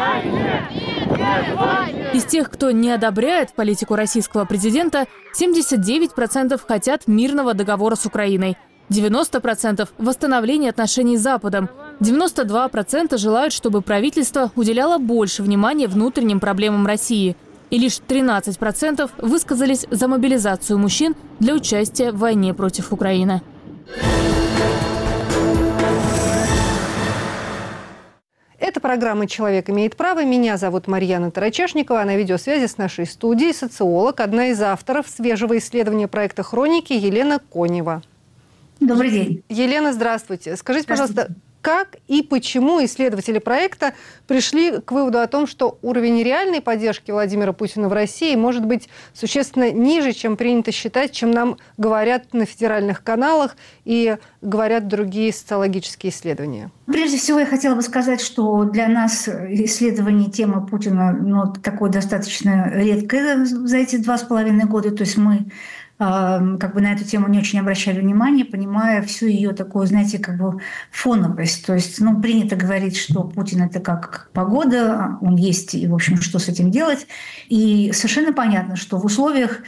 Из тех, кто не одобряет политику российского президента, 79% хотят мирного договора с Украиной, 90% – восстановления отношений с Западом, 92% желают, чтобы правительство уделяло больше внимания внутренним проблемам России. И лишь 13% высказались за мобилизацию мужчин для участия в войне против Украины. Это программа «Человек имеет право». Меня зовут Марьяна Тарачешникова. А на видеосвязи с нашей студией социолог, одна из авторов свежего исследования проекта «Хроники» Елена Конева. Добрый день. Елена, здравствуйте. Скажите, пожалуйста, как и почему исследователи проекта пришли к выводу о том, что уровень реальной поддержки Владимира Путина в России может быть существенно ниже, чем принято считать, чем нам говорят на федеральных каналах и говорят другие социологические исследования? Прежде всего, я хотела бы сказать, что для нас исследование темы Путина такое достаточно редкое за эти 2,5 года. То есть мы на эту тему не очень обращали внимания, понимая всю ее такую, знаете, фоновость. То есть, принято говорить, что Путин – это как погода, он есть, и, в общем, что с этим делать. И совершенно понятно, что в условиях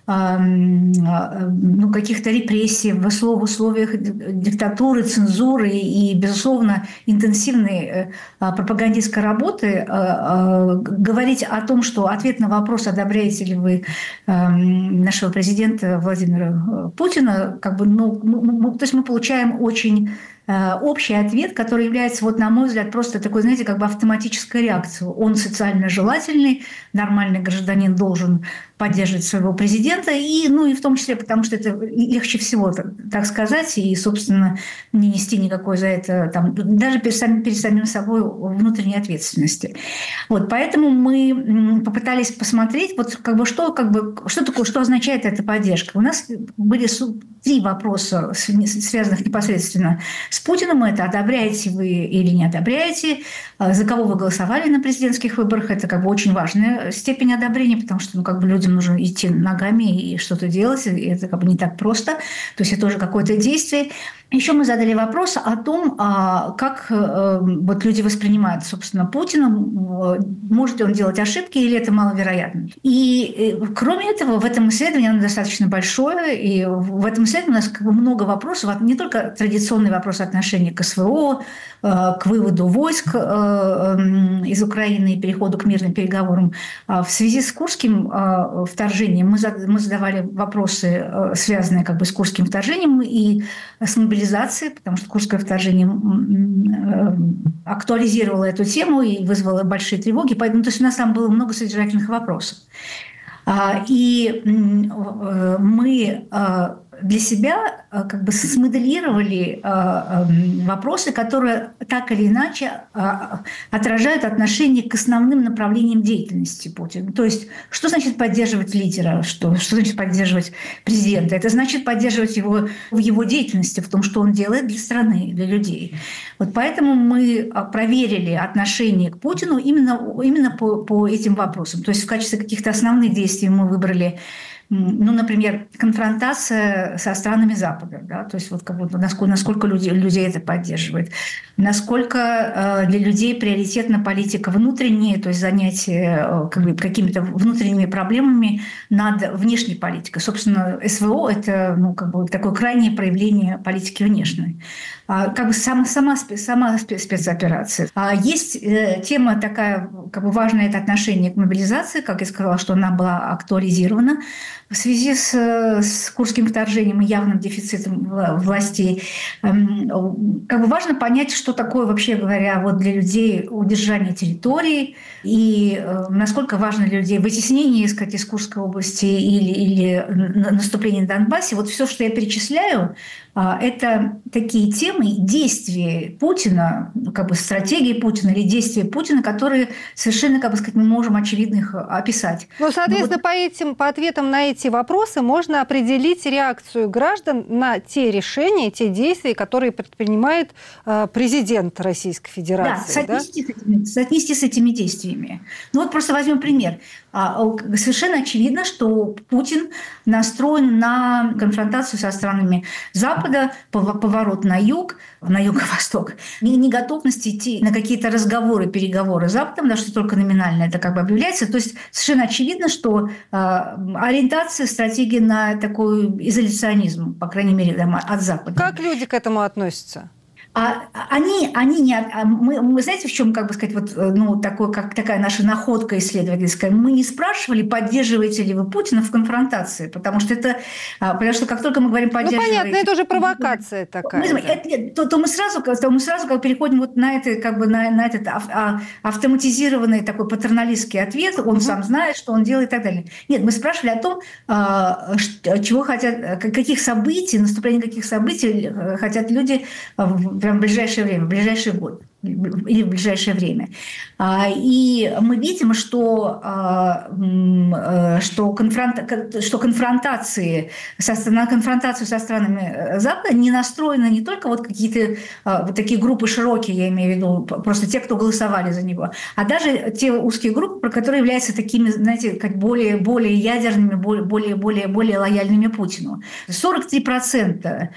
каких-то репрессий, в условиях диктатуры, цензуры и, безусловно, интенсивной пропагандистской работы говорить о том, что ответ на вопрос, одобряете ли вы нашего президента Владимира Путина, то есть мы получаем очень общий ответ, который является, на мой взгляд, просто такой, знаете, автоматической реакцией. Он социально желательный, нормальный гражданин должен поддерживать своего президента, и в том числе потому, что это легче всего, так сказать, и, собственно, не нести никакой за это, даже перед самим собой внутренней ответственности. Поэтому мы попытались посмотреть, что означает эта поддержка. У нас были 3 вопроса, связанных непосредственно с Путиным. Это одобряете вы или не одобряете, за кого вы голосовали на президентских выборах. Это очень важная степень одобрения, потому что люди людям нужно идти ногами и что-то делать, и это как бы не так просто. То есть это тоже какое-то действие. Еще мы задали вопрос о том, как вот люди воспринимают, собственно, Путина, может ли он делать ошибки или это маловероятно. И кроме этого, в этом исследовании, оно достаточно большое, и в этом исследовании у нас как бы много вопросов, не только традиционный вопрос отношения к СВО, к выводу войск из Украины и переходу к мирным переговорам. В связи с Курским вторжением мы задавали вопросы, связанные как бы с Курским вторжением и с мобилизацией, потому что Курское вторжение актуализировало эту тему и вызвало большие тревоги. Поэтому то есть у нас там было много содержательных вопросов. И мы для себя как бы смоделировали вопросы, которые так или иначе отражают отношение к основным направлениям деятельности Путина. То есть, что значит поддерживать лидера, что значит поддерживать президента? Это значит поддерживать его в его деятельности, в том, что он делает для страны, для людей. Вот поэтому мы проверили отношение к Путину именно по этим вопросам. То есть в качестве каких-то основных действий мы выбрали, например, конфронтация со странами Запада, да, то есть вот как бы насколько людей это поддерживает, насколько для людей приоритетна политика внутренняя, то есть занятие как бы какими-то внутренними проблемами над внешней политикой. Собственно, СВО – это как бы такое крайнее проявление политики внешней. Как бы сама спецоперация. Есть тема такая, как бы важная, это отношение к мобилизации, как я сказала, что она была актуализирована в связи с Курским вторжением и явным дефицитом властей. Как бы важно понять, что такое, вообще говоря, вот для людей удержание территории и насколько важно для людей вытеснение, из Курской области или наступление на Донбассе. Вот все, что я перечисляю, это такие темы, действия Путина, как бы стратегии Путина или действия Путина, которые совершенно, как бы сказать, мы можем очевидно их описать. Ну, соответственно, по ответам на эти вопросы можно определить реакцию граждан на те решения, те действия, которые предпринимает президент Российской Федерации. Да, соотнести с этими действиями. Ну вот просто возьмем пример. Совершенно очевидно, что Путин настроен на конфронтацию со странами Запада, поворот на юг, на юго-восток, неготовность идти на какие-то разговоры, переговоры с Западом, да, что только номинально это как бы объявляется. То есть совершенно очевидно, что ориентация, стратегия на такой изоляционизм, по крайней мере, от Запада. Как люди к этому относятся? Мы знаете, в чем, как бы сказать, вот, такая наша находка исследовательская? Мы не спрашивали, поддерживаете ли вы Путина в конфронтации, потому что как только мы говорим поддерживаете... Ну, понятно, это уже провокация такая. То мы сразу как переходим вот на это, как бы на этот автоматизированный такой патерналистский ответ, он сам знает, что он делает и так далее. Нет, мы спрашивали о том, чего хотят, каких событий, наступления каких событий хотят люди прямо в ближайшее время, в ближайший год или в ближайшее время. И мы видим, что конфронтацию со странами Запада не настроены не только вот какие-то вот такие группы широкие, я имею в виду, просто те, кто голосовали за него, а даже те узкие группы, которые являются такими, знаете, как более ядерными, более лояльными Путину. 43%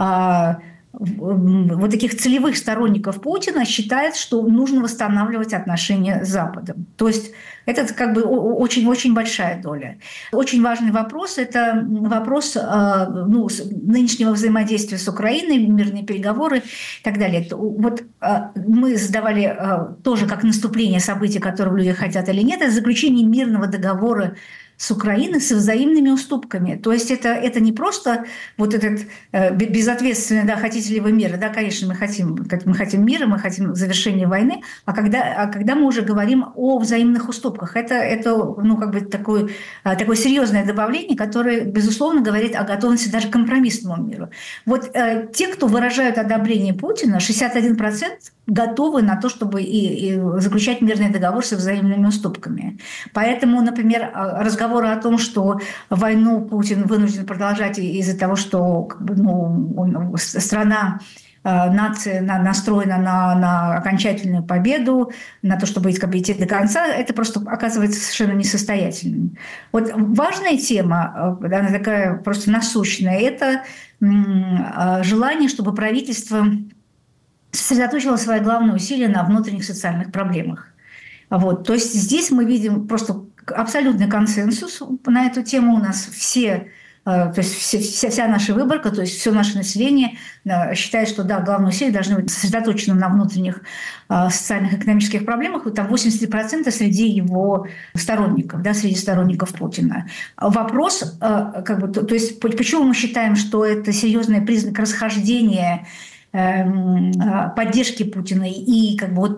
вот таких целевых сторонников Путина считает, что нужно восстанавливать отношения с Западом. То есть это как бы очень-очень большая доля. Очень важный вопрос – это вопрос нынешнего взаимодействия с Украиной, мирные переговоры и так далее. Вот мы задавали тоже как наступление событий, которые люди хотят или нет, это заключение мирного договора с Украиной со взаимными уступками. То есть это не просто вот этот безответственный, да, хотите ли вы мира, да, конечно, мы хотим мира, мы хотим завершения войны, а когда мы уже говорим о взаимных уступках, это как бы такое серьезное добавление, которое, безусловно, говорит о готовности даже к компромиссному миру. Вот те, кто выражают одобрение Путина, 61% готовы на то, чтобы и заключать мирный договор со взаимными уступками. Поэтому, например, разговоры о том, что войну Путин вынужден продолжать из-за того, что страна нация настроена на окончательную победу, на то, чтобы идти до конца, это просто оказывается совершенно несостоятельным. Вот важная тема, она такая просто насущная, это желание, чтобы правительство сосредоточило свои главные усилия на внутренних социальных проблемах. Вот. То есть здесь мы видим просто абсолютный консенсус на эту тему. У нас то есть вся наша выборка, то есть все наше население считает, что да, главные усилия должны быть сосредоточены на внутренних социальных и экономических проблемах. И там 83% среди его сторонников, да, среди сторонников Путина. Вопрос, то есть почему мы считаем, что это серьезный признак расхождения поддержки Путина и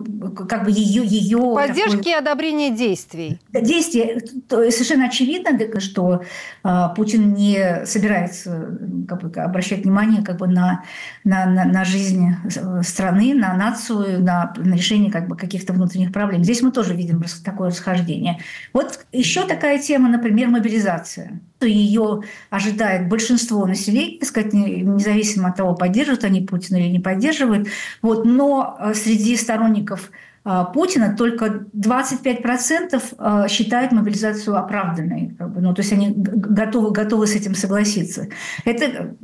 ее поддержки и одобрения действий. Действия. Совершенно очевидно, что Путин не собирается обращать внимание на жизнь страны, на нацию, на решение каких-то внутренних проблем. Здесь мы тоже видим такое расхождение. Вот еще такая тема, например, мобилизация. Ее ожидает большинство населения, так сказать, независимо от того, поддерживают они Путина или не поддерживают. Вот. Но среди сторонников Путина только 25% считают мобилизацию оправданной. То есть они готовы с этим согласиться. Это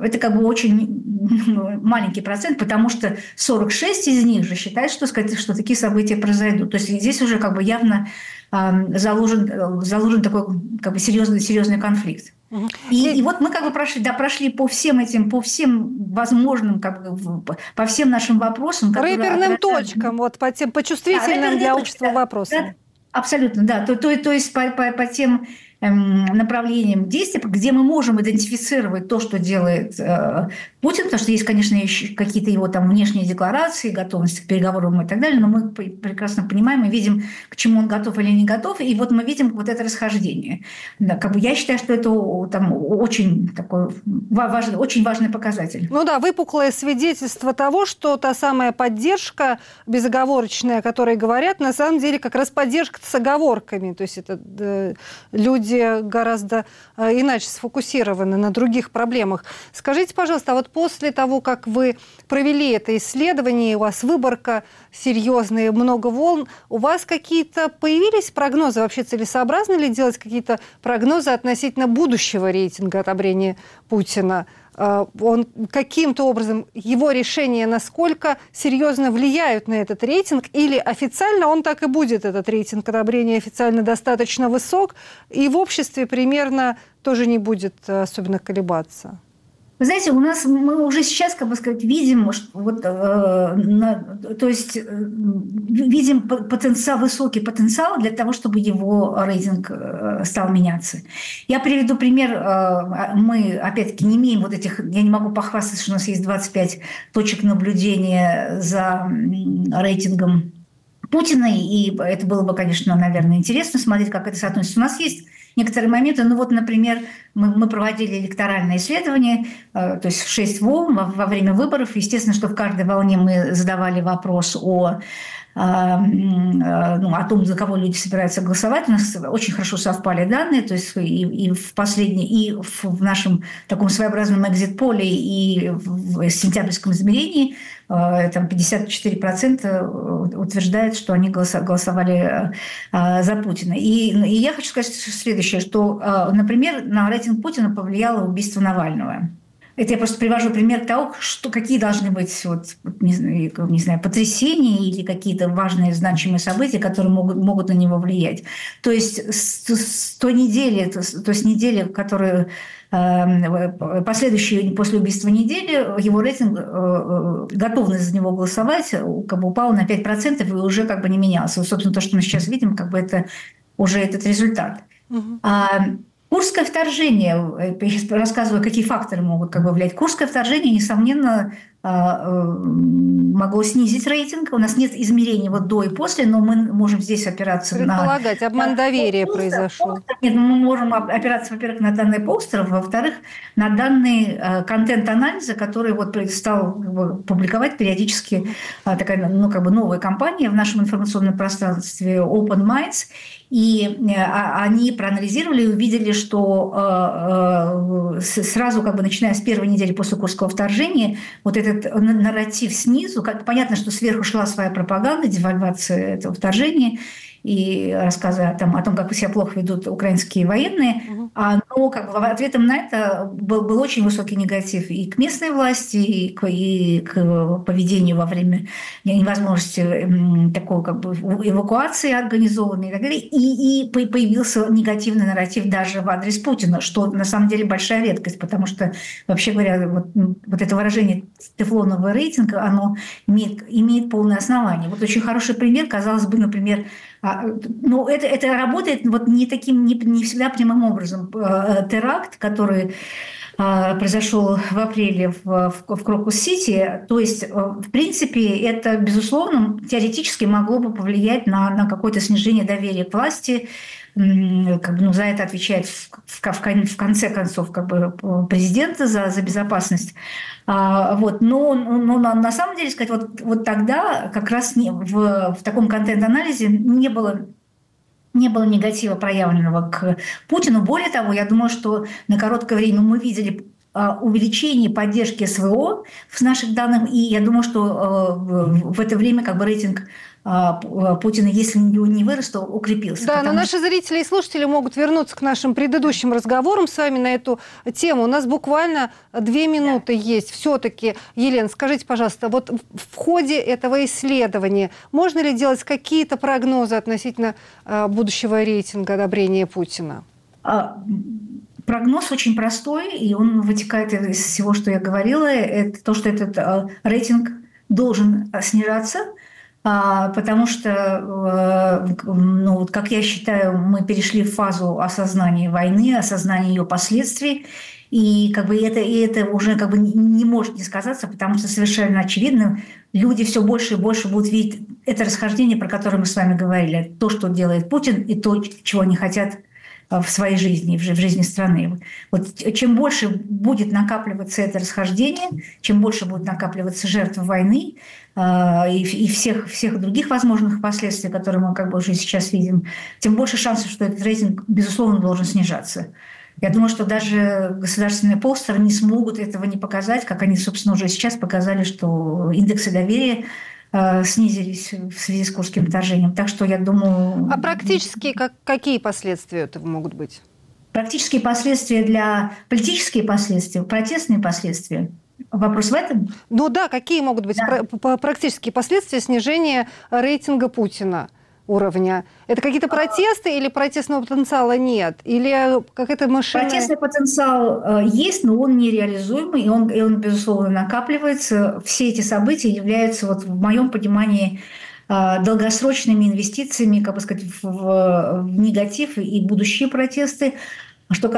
очень маленький процент, потому что 46 из них же считают, что такие события произойдут. То есть здесь уже явно заложен такой серьезный конфликт. И вот мы прошли по всем возможным, по всем нашим вопросам. Рэперным точкам, по чувствительным для общества вопросам. Да, абсолютно, да. То есть по тем направлениям действий, где мы можем идентифицировать то, что делает Путин, потому что есть, конечно, еще какие-то его внешние декларации, готовность к переговорам и так далее, но мы прекрасно понимаем и видим, к чему он готов или не готов, и вот мы видим это расхождение. Да, я считаю, что это очень такой очень важный показатель. Ну да, выпуклое свидетельство того, что та самая поддержка безоговорочная, о которой говорят, на самом деле как раз поддержка с оговорками, то есть это люди гораздо иначе сфокусированы на других проблемах. Скажите, пожалуйста, а вот после того, как вы провели это исследование, у вас выборка серьезная, много волн, у вас какие-то появились прогнозы? Вообще целесообразно ли делать какие-то прогнозы относительно будущего рейтинга одобрения Путина? Он каким-то образом, его решения насколько серьезно влияют на этот рейтинг, или официально он так и будет, этот рейтинг одобрения официально достаточно высок, и в обществе примерно тоже не будет особенно колебаться? Вы знаете, мы уже сейчас, видим, видим высокий потенциал для того, чтобы его рейтинг стал меняться. Я приведу пример. Мы, опять-таки, не имеем я не могу похвастаться, что у нас есть 25 точек наблюдения за рейтингом Путина, и это было бы, конечно, наверное, интересно смотреть, как это соотносится. У нас есть некоторые моменты, например, мы проводили электоральное исследование, то есть 6 волн во время выборов. Естественно, что в каждой волне мы задавали вопрос о том, за кого люди собираются голосовать. У нас очень хорошо совпали данные, то есть и в нашем таком своеобразном экзит-поле, и в сентябрьском измерении 54% утверждают, что они голосовали за Путина. И я хочу сказать следующее, что, например, на рейтинг Путина повлияло убийство Навального. Это я просто привожу пример того, какие должны быть не знаю, потрясения или какие-то важные значимые события, которые могут на него влиять. То есть с той недели, то есть недели, которые последующие после убийства недели, его рейтинг, готовность за него голосовать упал на 5% и уже не менялся. Собственно, то, что мы сейчас видим, это уже этот результат. Курское вторжение, я рассказываю, какие факторы могут влиять. Курское вторжение, несомненно, могло снизить рейтинг. У нас нет измерений до и после, но мы можем здесь опираться предполагать, обман доверия произошел. Нет, мы можем опираться, во-первых, на данные полстеров, во-вторых, на данные контент-анализа, который стал публиковать периодически такая новая компания в нашем информационном пространстве Open Minds. И они проанализировали и увидели, что сразу, как бы начиная с первой недели после Курского вторжения, вот этот нарратив снизу, понятно, что сверху шла своя пропаганда, девальвация этого вторжения и рассказы о том, как себя плохо ведут украинские военные, но как бы ответом на это был очень высокий негатив и к местной власти, и к поведению во время невозможности такой как бы эвакуации организованной и так далее. И появился негативный нарратив даже в адрес Путина, что на самом деле большая редкость, потому что, вообще говоря, вот это выражение «тефлоновый рейтинг», оно имеет полное основание. Вот очень хороший пример, казалось бы, например, но это работает вот не всегда прямым образом. Теракт, который произошел в апреле в Крокус-Сити, то есть, в принципе, это, безусловно, теоретически могло бы повлиять на какое-то снижение доверия к власти. За это отвечает в конце концов как бы президент за безопасность. Но на самом деле, сказать, вот тогда как раз в таком контент-анализе не было негатива, проявленного к Путину. Более того, я думаю, что на короткое время мы видели увеличение поддержки СВО в наших данных, и я думаю, что в это время как бы рейтинг Путина, если не вырос, то укрепился. Да, но наши зрители и слушатели могут вернуться к нашим предыдущим разговорам с вами на эту тему. У нас буквально 2 минуты есть. Все-таки, Елена, скажите, пожалуйста, вот в ходе этого исследования можно ли делать какие-то прогнозы относительно будущего рейтинга одобрения Путина? Прогноз очень простой, и он вытекает из всего, что я говорила. Это то, что этот рейтинг должен снижаться, потому что, как я считаю, мы перешли в фазу осознания войны, осознания ее последствий, и это уже не может не сказаться, потому что совершенно очевидно, люди все больше и больше будут видеть это расхождение, про которое мы с вами говорили, то, что делает Путин, и то, чего они хотят в своей жизни, в жизни страны. Вот чем больше будет накапливаться это расхождение, чем больше будет накапливаться жертв войны и всех других возможных последствий, которые мы как бы уже сейчас видим, тем больше шансов, что этот рейтинг, безусловно, должен снижаться. Я думаю, что даже государственные полстраны не смогут этого не показать, как они, собственно, уже сейчас показали, что индексы доверия снизились в связи с Курским вторжением. Так что я думаю... А практически какие последствия этого могут быть? Практические последствия политические последствия, протестные последствия. Вопрос в этом? Ну да, какие могут быть практические последствия снижения рейтинга Путина? Уровня. Это какие-то протесты или протестного потенциала нет? Или какая-то машина? Протестный потенциал есть, но он нереализуемый, и он безусловно, накапливается. Все эти события являются, вот, в моем понимании, долгосрочными инвестициями, как бы сказать, в негатив и будущие протесты. Что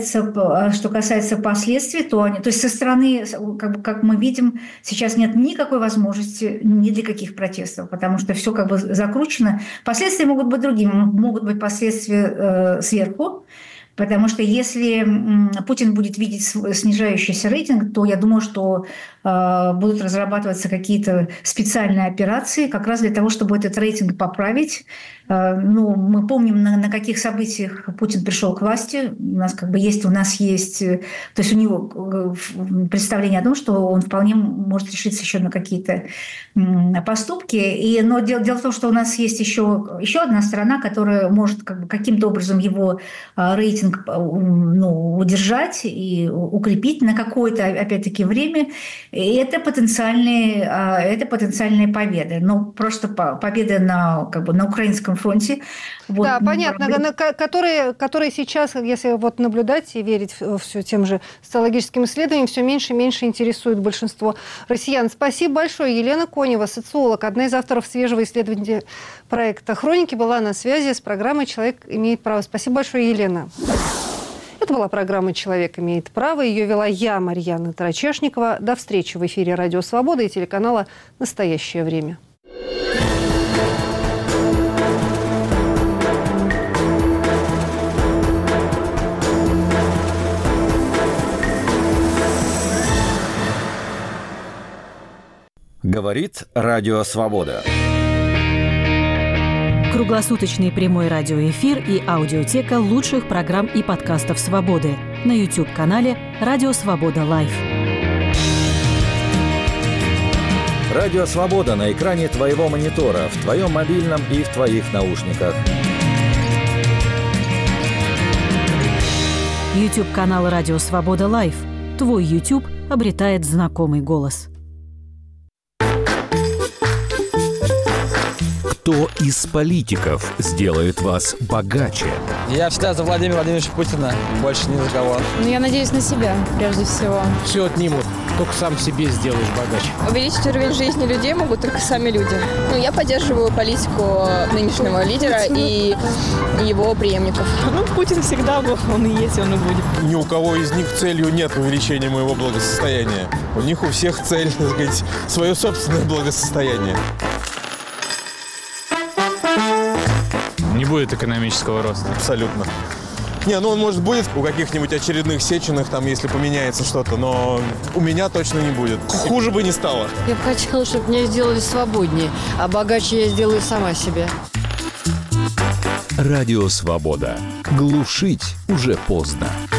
касается последствий, то есть со стороны, как мы видим, сейчас нет никакой возможности ни для каких протестов, потому что все как бы закручено. Последствия могут быть другими, могут быть последствия сверху, потому что если Путин будет видеть снижающийся рейтинг, то я думаю, что будут разрабатываться какие-то специальные операции как раз для того, чтобы этот рейтинг поправить. Мы помним, на каких событиях Путин пришел к власти. У нас есть, то есть у него представление о том, что он вполне может решиться еще на какие-то поступки. Но дело в том, что у нас есть еще одна сторона, которая может каким-то образом его рейтинг удержать и укрепить на какое-то, опять-таки, время. И это потенциальные победы. Но просто победы на украинском фронте. Да, понятно, которые сейчас, если наблюдать и верить все тем же социологическим исследованиям, все меньше и меньше интересует большинство россиян. Спасибо большое. Елена Конева, социолог, одна из авторов свежего исследования проекта «Хроники», была на связи с программой «Человек имеет право». Спасибо большое, Елена. Это была программа «Человек имеет право». Ее вела я, Марьяна Тарачешникова. До встречи в эфире «Радио Свобода» и телеканала «Настоящее время». Говорит «Радио Свобода». Круглосуточный прямой радиоэфир и аудиотека лучших программ и подкастов «Свободы» на YouTube-канале «Радио Свобода Лайв». Радио Свобода на экране твоего монитора, в твоем мобильном и в твоих наушниках. YouTube-канал «Радио Свобода Лайв». Твой YouTube обретает знакомый голос. Кто из политиков сделает вас богаче? Я всегда за Владимира Владимировича Путина, больше ни за кого. Я надеюсь на себя, прежде всего. Все отнимут, только сам себе сделаешь богаче. Увеличить уровень жизни людей могут только сами люди. Я поддерживаю политику нынешнего лидера и его преемников. Путин всегда был, он и есть, он и будет. Ни у кого из них целью нет увеличения моего благосостояния. У них у всех цель, так сказать, свое собственное благосостояние. Не будет экономического роста. Абсолютно. Не, он, может, будет у каких-нибудь очередных Сеченых, там, если поменяется что-то, но у меня точно не будет. Хуже бы не стало. Я бы хотела, чтобы меня сделали свободнее, а богаче я сделаю сама себе. Радио Свобода. Глушить уже поздно.